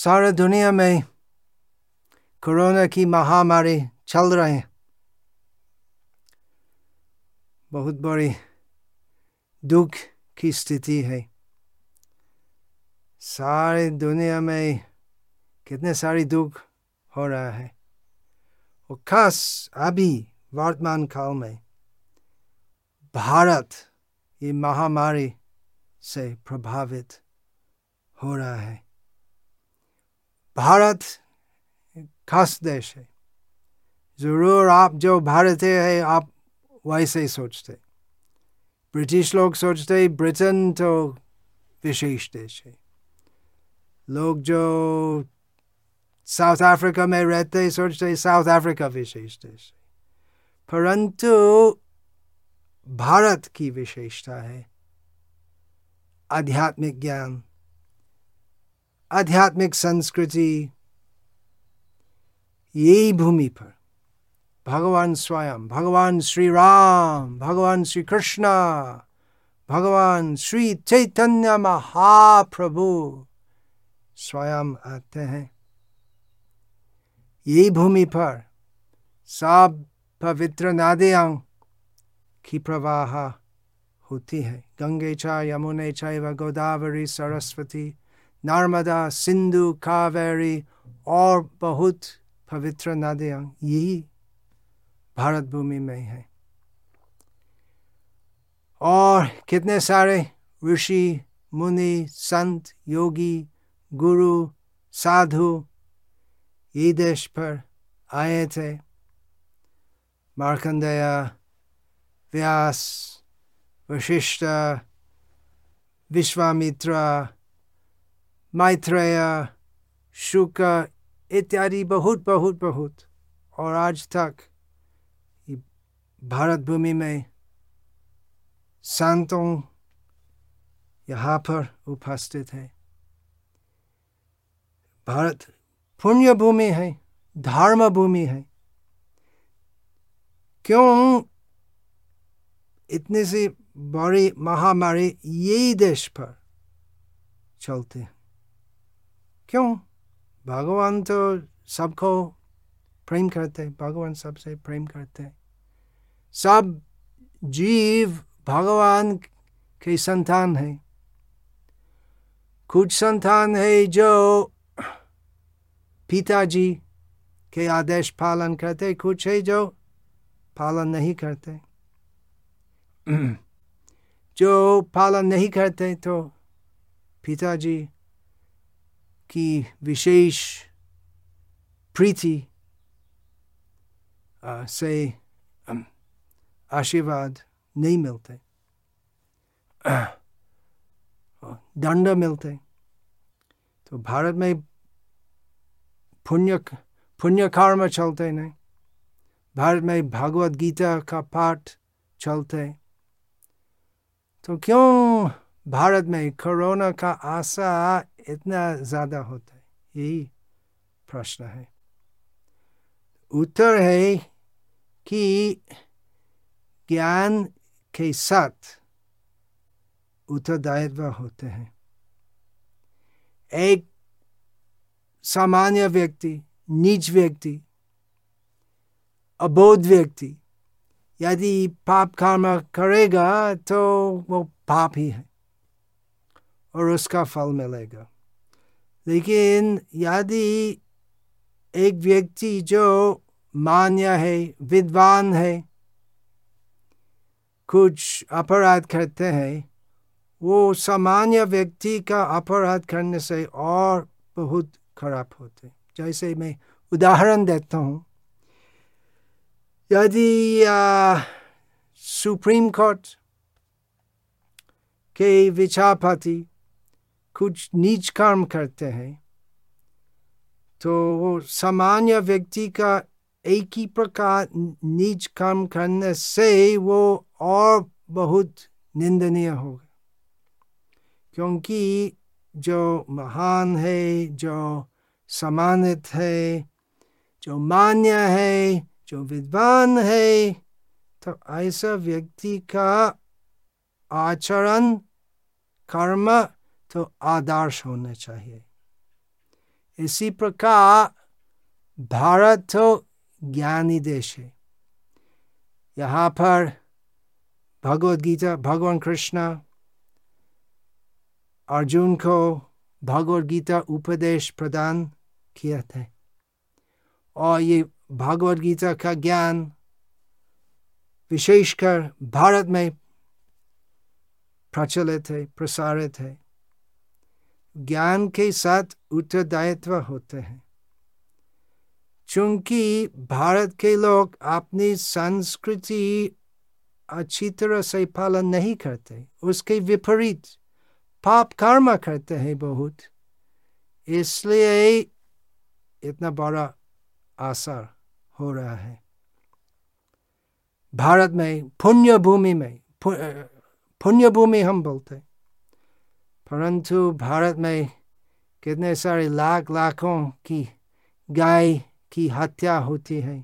सारा दुनिया में कोरोना की महामारी चल रही है। बहुत बड़ी दुख की स्थिति है। सारी दुनिया में कितने सारे दुख हो रहा है और खास अभी वर्तमान काल में भारत ये महामारी से प्रभावित हो रहा है। भारत खास देश है। जरूर आप जो भारतीय है आप वैसे सोचते। ब्रिटिश लोग सोचते ब्रिटेन तो विशेष देश है। लोग जो साउथ अफ्रीका में रहते सोचते साउथ अफ्रीका विशेष देश है। परंतु भारत की विशेषता है आध्यात्मिक ज्ञान, आध्यात्मिक संस्कृति। यही भूमि पर भगवान स्वयं, भगवान श्री राम, भगवान श्री कृष्ण, भगवान श्री चैतन्य महाप्रभु स्वयं आते हैं। यही भूमि पर सब पवित्र नदियां की प्रवाह होती है। गंगे च यमुने चैव गोदावरी सरस्वती नर्मदा सिंधु कावेरी और बहुत पवित्र नदियां यही भारत भूमि में है। और कितने सारे ऋषि मुनि संत योगी गुरु साधु ये देश पर आए थे। मार्कंडेय, व्यास, वशिष्ठ, विश्वामित्र, मैत्रेय, शुक इत्यादि बहुत और आज तक भारत भूमि में संतों यहाँ पर उपस्थित है। भारत पुण्य भूमि है, धर्म भूमि है। क्यों इतनी सी बड़ी महामारी यही देश पर चलते हैं? क्यों? भगवान तो सबको प्रेम करते, भगवान सबसे प्रेम करते। सब जीव भगवान के संतान है। कुछ संतान है जो पिताजी के आदेश पालन करते, कुछ है जो पालन नहीं करते। जो पालन नहीं करते तो पिताजी की विशेष प्रीति से आशीर्वाद नहीं मिलते, दंड मिलते। तो भारत में पुण्य कर्म चलते नहीं। भारत में भगवद गीता का पाठ चलते। तो क्यों भारत में कोरोना का आशा इतना ज्यादा होता है? यही प्रश्न है। उत्तर है कि ज्ञान के साथ उत्तरदायित्व होते हैं। एक सामान्य व्यक्ति, नीच व्यक्ति, अबोध व्यक्ति यदि पाप कर्म करेगा तो वो पाप ही है और उसका फल मिलेगा। लेकिन यदि एक व्यक्ति जो मान्य है, विद्वान है, कुछ अपराध करते हैं, वो सामान्य व्यक्ति का अपराध करने से और बहुत खराब होते। जैसे मैं उदाहरण देता हूँ। यदि सुप्रीम कोर्ट के विचारपति कुछ नीच कर्म करते हैं तो वो सामान्य व्यक्ति का एक ही प्रकार नीच कर्म करने से वो और बहुत निंदनीय होगा। क्योंकि जो महान है, जो सम्मानित है, जो मान्य है, जो विद्वान है, तो ऐसा व्यक्ति का आचरण कर्म तो आदर्श होना चाहिए। इसी प्रकार भारत तो ज्ञानी देश है। यहाँ पर भगवद गीता भगवान कृष्ण अर्जुन को भगवद गीता उपदेश प्रदान किया था, और ये भगवद गीता का ज्ञान विशेषकर भारत में प्रचलित है, प्रसारित है। ज्ञान के साथ उत्तरदायित्व होते हैं। चूंकि भारत के लोग अपनी संस्कृति अच्छी तरह से पालन नहीं करते, उसके विपरीत पाप कर्म करते हैं बहुत, इसलिए इतना बड़ा असर हो रहा है। भारत में पुण्य भूमि हम बोलते, परंतु भारत में कितने सारे लाखों की गाय की हत्या होती है,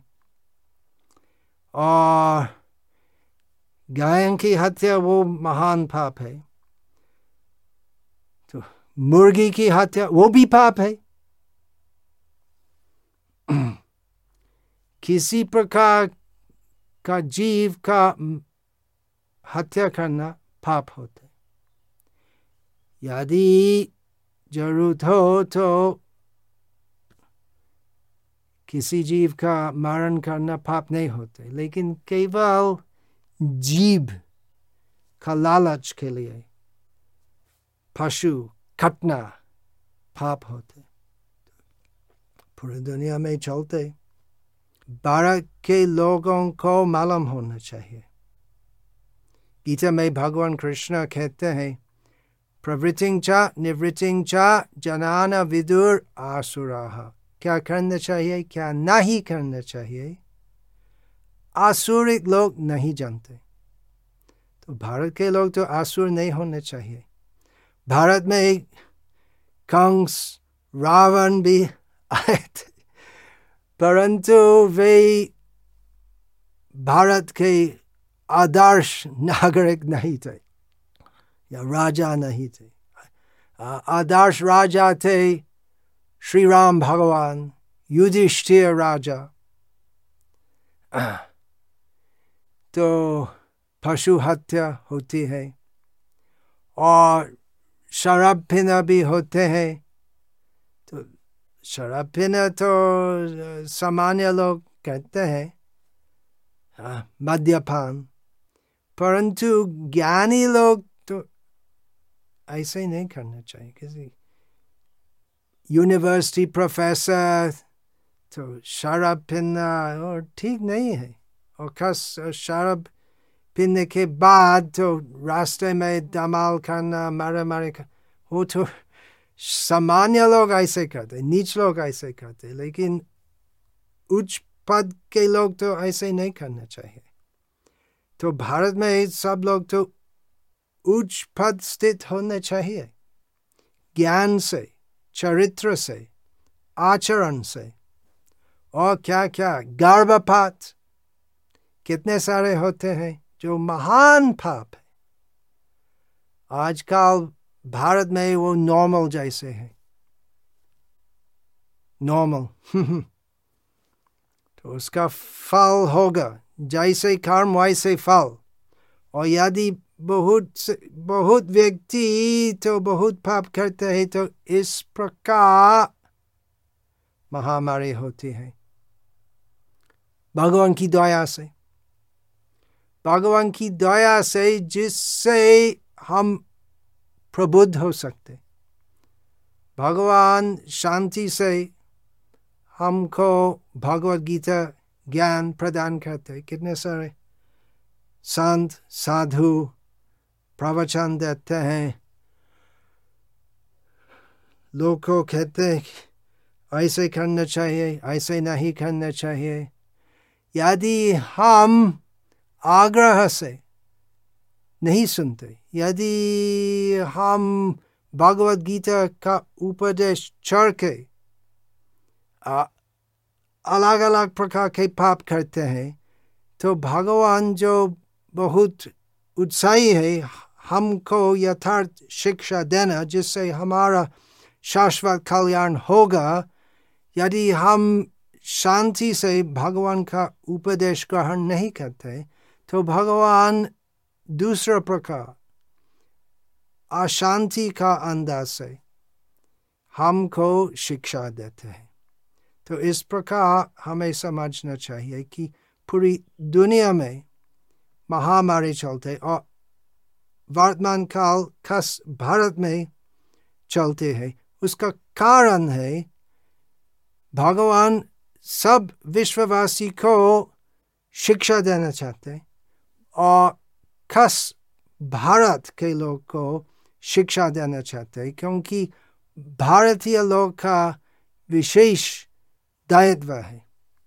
और गायों की हत्या वो महान पाप है। तो मुर्गी की हत्या वो भी पाप है। किसी प्रकार का जीव का हत्या करना पाप होता है। यदि जरूरत हो तो किसी जीव का मारण करना पाप नहीं होते, लेकिन केवल जीव का लालच के लिए पशु काटना पाप होते। पूरी दुनिया में चलते भारत के लोगों को मालूम होना चाहिए। गीता में भगवान कृष्ण कहते हैं, प्रवृत्तिं च निवृत्तिं च जनान विदुर आसुराः। क्या करना चाहिए, क्या नहीं करना चाहिए, आसुरिक लोग नहीं जानते। तो भारत के लोग तो आसुर नहीं होने चाहिए। भारत में कंस रावण भी आए थे, परंतु वे भारत के आदर्श नागरिक नहीं थे या राजा नहीं थे। आदर्श राजा थे श्री राम भगवान, युधिष्ठिर राजा। तो पशु हत्या होती है और शराब पीना भी होते हैं। तो शराब पीना तो सामान्य लोग कहते हैं मद्यपान, परंतु ज्ञानी लोग तो ऐसे ही नहीं करना चाहिए। किसी यूनिवर्सिटी प्रोफेसर तो शराब पीना और ठीक नहीं है, और खास शराब पीने के बाद तो रास्ते में धमाल करना, मारे मारे कर, वो तो सामान्य लोग ऐसे करते, नीच लोग ऐसे करते, लेकिन उच्च पद के लोग तो ऐसे नहीं करना चाहिए। तो भारत में सब लोग तो उच्च पद स्थित होने चाहिए, ज्ञान से, चरित्र से, आचरण से। और क्या क्या गर्भपात कितने सारे होते हैं जो महान पाप है। आजकल भारत में वो नॉर्मल जैसे है, नॉर्मल तो उसका फल होगा, जैसे कर्म वैसे फल। और यदि बहुत व्यक्ति तो बहुत पाप करते हैं, तो इस प्रकार महामारी होती है। भगवान की दया से, भगवान की दया से जिससे हम प्रबुद्ध हो सकते, भगवान शांति से हमको भगवद गीता ज्ञान प्रदान करते। कितने सारे संत साधु प्रवचन देते हैं, लोग को कहते ऐसे करना चाहिए, ऐसे नहीं करना चाहिए। यदि हम आग्रह से नहीं सुनते, यदि हम भगवद गीता का उपदेश छोड़ के अलग अलग प्रकार के पाप करते हैं, तो भगवान जो बहुत उत्साही है हमको यथार्थ शिक्षा देना, जिससे हमारा शाश्वत कल्याण होगा यदि हम शांति से भगवान का उपदेश ग्रहण नहीं करते, तो भगवान दूसरा प्रकार अशांति का अंदाज से हमको शिक्षा देते हैं। तो इस प्रकार हमें समझना चाहिए कि पूरी दुनिया में महामारी चलते और वर्तमान काल खास भारत में चलते हैं। उसका कारण है भगवान सब विश्ववासी को शिक्षा देना चाहते और खास भारत के लोग को शिक्षा देना चाहते, क्योंकि भारतीय लोग का विशेष दायित्व है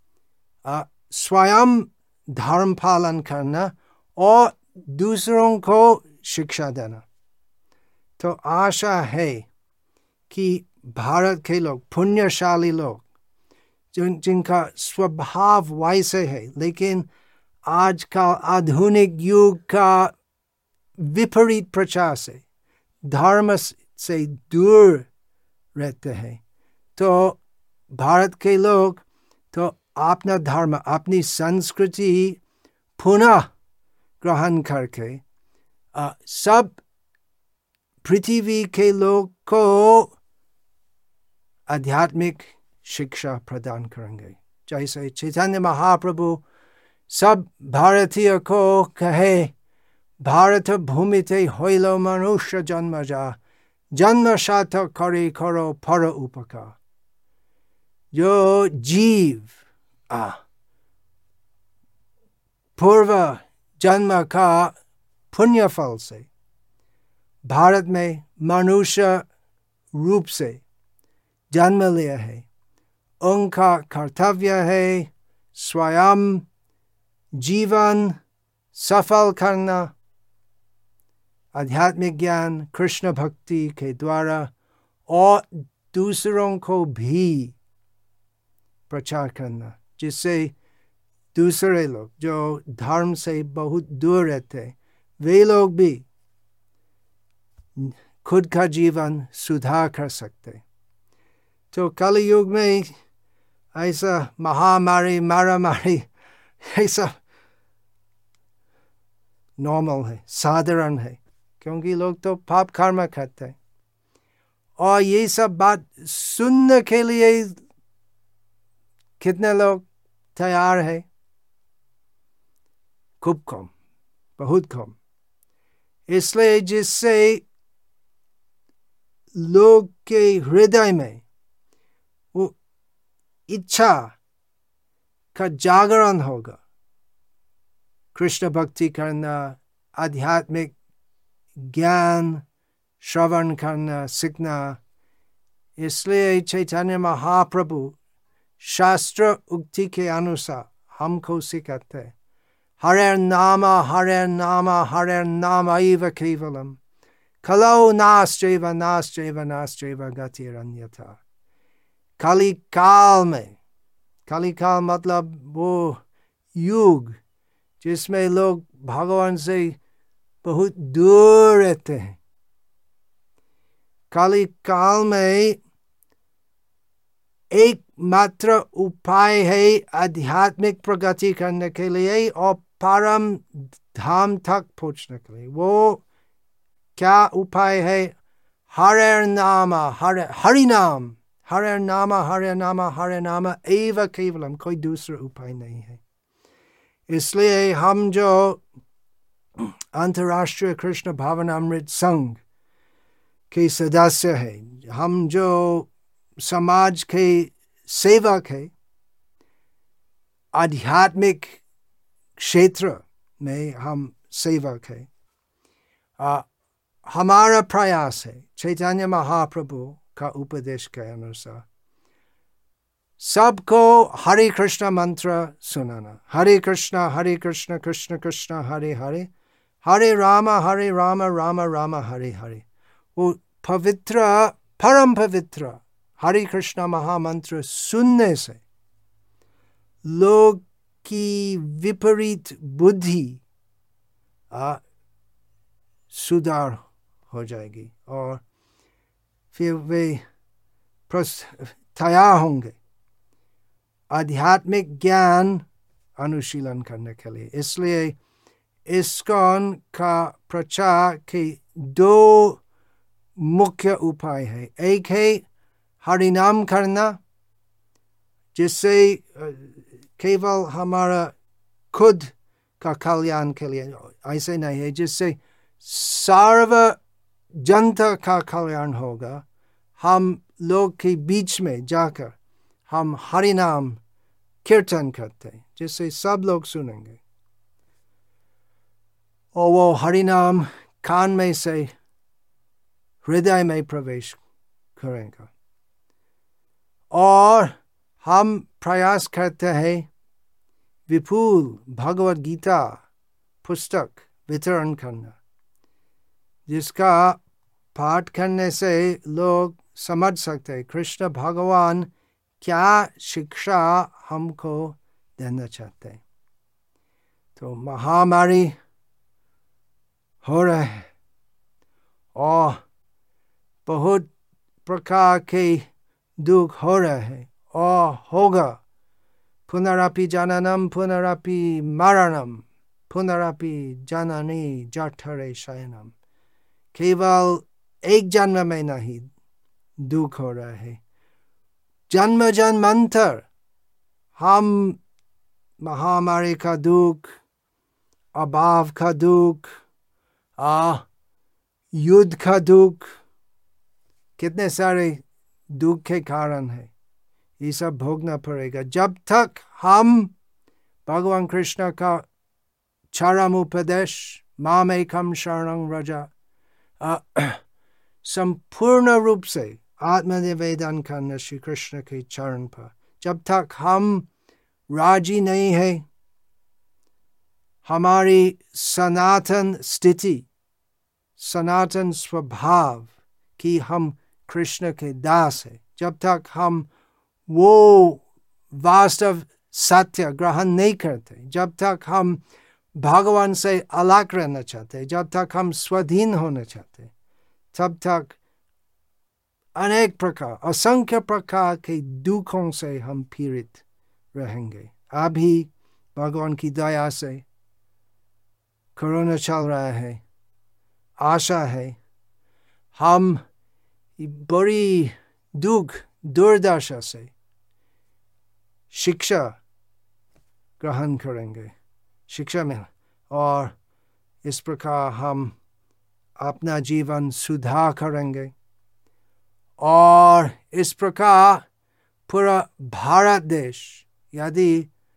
स्वयं धर्म पालन करना और दूसरों को शिक्षा देना। तो आशा है कि भारत के लोग, पुण्यशाली लोग, जिनका स्वभाव वैसे है, लेकिन आज का आधुनिक युग का विपरीत प्रचार से धर्म से दूर रहते हैं, तो भारत के लोग तो अपना धर्म, अपनी संस्कृति पुनः ग्रहण करके सब पृथ्वी के लोग को आध्यात्मिक शिक्षा प्रदान करेंगे। जैसे चैतन्य महाप्रभु सब भारतीय को कहे, भारत भूमि ते होइलो मनुष्य जन्म जा, जन्म साथ करे करो पर उपकार। जो जीव पूर्व जन्म का पुण्य फल से भारत में मनुष्य रूप से जन्म लिया है, उनका कर्तव्य है स्वयं जीवन सफल करना, आध्यात्मिक ज्ञान कृष्ण भक्ति के द्वारा, और दूसरों को भी प्रचार करना, जिससे दूसरे लोग जो धर्म से बहुत दूर रहते, वे लोग भी खुद का जीवन सुधार कर सकते। तो कलयुग में ऐसा महामारी, मारामारी, ऐसा नॉर्मल है, साधारण है, क्योंकि लोग तो पाप कर्म करते हैं। और ये सब बात सुनने के लिए कितने लोग तैयार है? खूब कम, बहुत कम। इसलिए जिससे लोग के हृदय में वो इच्छा का जागरण होगा, कृष्ण भक्ति करना, आध्यात्मिक ज्ञान श्रवण करना, सीखना। इसलिए चैतन्य महाप्रभु शास्त्र उक्ति के अनुसार हमको सिखाते, हरे नाम हरे नाम हरे नाम एव केवलम, कलौ नास्त्यैव नास्त्यैव नास्त्यैव गतिरन्यथा। कली काल में, कली काल मतलब वो युग जिसमें लोग भगवान से बहुत दूर रहते हैं, कली काल में एकमात्र उपाय है आध्यात्मिक प्रगति करने के लिए और परम धाम तक पहुंचने के लिए। वो क्या उपाय है? हरे नाम हरि नाम, हरे नाम हरे नाम हरे नाम एव केवलम, कोई दूसरा उपाय नहीं है। इसलिए हम जो अंतर्राष्ट्रीय कृष्ण भावनामृत संघ के सदस्य हैं, हम जो समाज के सेवक है, आध्यात्मिक क्षेत्र में हम सेवक है, हमारा प्रयास है चैतन्य महाप्रभु का उपदेश के अनुसार सबको हरे कृष्ण मंत्र सुनाना। हरे कृष्ण कृष्ण कृष्ण हरे हरे, हरे राम राम राम हरे हरे। वो पवित्र, परम पवित्र हरे कृष्ण महामंत्र सुनने से लोग की विपरीत बुद्धि सुधार हो जाएगी और फिर वे तैयार होंगे आध्यात्मिक ज्ञान अनुशीलन करने के लिए। इसलिए इस्कॉन का प्रचार के दो मुख्य उपाय है। एक है हरिनाम करना, जिससे केवल हमारा खुद का कल्याण के लिए, ऐसे नहीं है, जिससे सर्व जनता का कल्याण होगा। हम लोग के बीच में जाकर हम हरिनाम कीर्तन करते हैं, जिससे सब लोग सुनेंगे और वो हरिनाम कान में से हृदय में प्रवेश करेगा। और हम प्रयास करते हैं विपुल भगवद गीता पुस्तक वितरण करना, जिसका पाठ करने से लोग समझ सकते हैं कृष्ण भगवान क्या शिक्षा हमको देना चाहते हैं। तो महामारी हो रहा है और बहुत प्रकार के दुख हो रहे हैं और होगा। पुनरपि जननम पुनरपि मरणम पुनरपि जननी जठरे शयनम। केवल एक जन्म में नहीं दुख हो रहा है, जन्म जन्मांतर हम महामारी का दुख, अभाव का दुख, युद्ध का दुख, कितने सारे दुख के कारण है, ये सब भोगना पड़ेगा। जब तक हम भगवान कृष्ण का चरम उपदेश माम एकम शरणं व्रज संपूर्ण रूप से आत्मनिवेदन करना श्री कृष्ण के चरण पर, जब तक हम राजी नहीं है हमारी सनातन स्थिति, सनातन स्वभाव कि हम कृष्ण के दास है, जब तक हम वो वास्तव सत्य ग्रहण नहीं करते, जब तक हम भगवान से अलग रहना चाहते, जब तक हम स्वाधीन होना चाहते, तब तक अनेक प्रकार, असंख्य प्रकार के दुखों से हम पीड़ित रहेंगे। अभी भगवान की दया से कोरोना चल रहा है, आशा है हम बड़ी दुख दुर्दशा से शिक्षा ग्रहण करेंगे, शिक्षा में, और इस प्रकार हम अपना जीवन सुधार करेंगे और इस प्रकार पूरा भारत देश यदि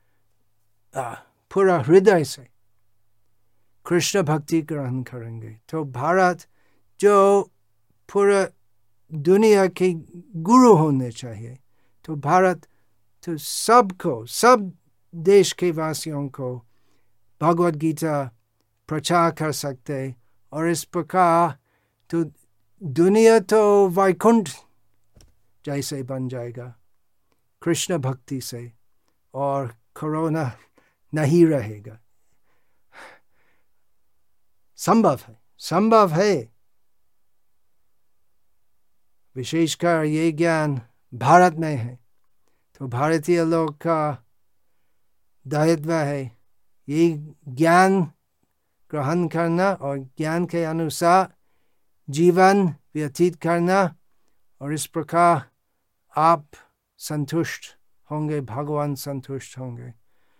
पूरा हृदय से कृष्ण भक्ति ग्रहण करेंगे तो भारत जो पूरा दुनिया के गुरु होने चाहिए, तो भारत तो सबको, सब देश के वासियों को भगवद गीता प्रचार कर सकते और इस प्रकार तो दुनिया तो वैकुंठ जैसे बन जाएगा कृष्ण भक्ति से और कोरोना नहीं रहेगा। संभव है, संभव है। विशेषकर ये ज्ञान भारत में है तो भारतीय लोग का दायित्व है ये ज्ञान ग्रहण करना और ज्ञान के अनुसार जीवन व्यतीत करना, और इस प्रकार आप संतुष्ट होंगे, भगवान संतुष्ट होंगे।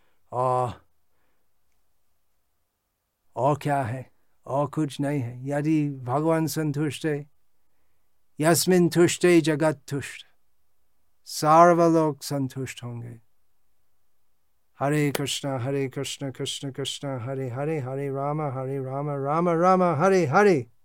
और क्या है, और कुछ नहीं है। यदि भगवान संतुष्ट है, यस्मिन् तुष्टे जगत तुष्ट, सर्वलोक संतुष्ट होंगे। हरे कृष्ण कृष्ण कृष्ण हरे हरे, हरे राम राम राम हरे हरे।